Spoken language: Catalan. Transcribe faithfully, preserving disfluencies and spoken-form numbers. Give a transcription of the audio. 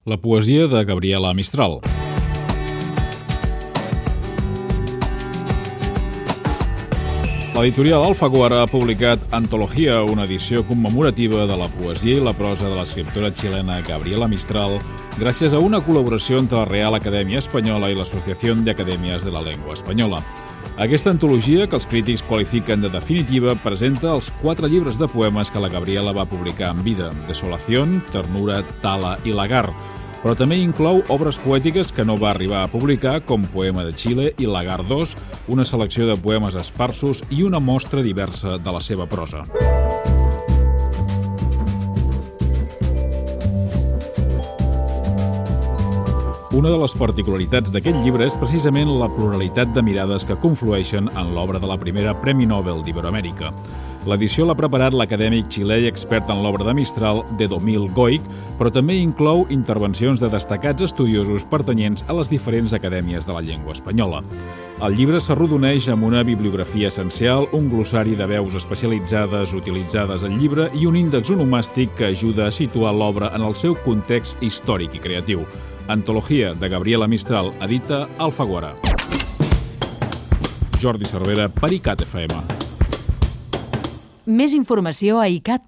La poesia de Gabriela Mistral. L'editorial Alfaguara ha publicat Antologia, una edició commemorativa de la poesia i la prosa de l'escriptora xilena Gabriela Mistral, gràcies a una col·laboració entre la Real Acadèmia Espanyola i l'Associació d'Acadèmies de la Llengua Espanyola. Aquesta antologia, que els crítics qualifiquen de definitiva, presenta els quatre llibres de poemes que la Gabriela va publicar en vida: Desolación, Ternura, Tala i Lagar. Però també inclou obres poètiques que no va arribar a publicar, com Poema de Xile i Lagar dos, una selecció de poemes esparsos i una mostra diversa de la seva prosa. Una de les particularitats d'aquest llibre és precisament la pluralitat de mirades que conflueixen en l'obra de la primera Premi Nobel d'Iberoamèrica. L'edició l'ha preparat l'acadèmic xilè i expert en l'obra de Mistral, Dedomil Goik, però també inclou intervencions de destacats estudiosos pertanyents a les diferents acadèmies de la llengua espanyola. El llibre s'arrodoneix amb una bibliografia essencial, un glossari de veus especialitzades utilitzades al llibre i un índex onomàstic que ajuda a situar l'obra en el seu context històric i creatiu. Antologia de Gabriela Mistral, edita Alfaguara. Jordi Cervera per ICAT F M. Més informació a icat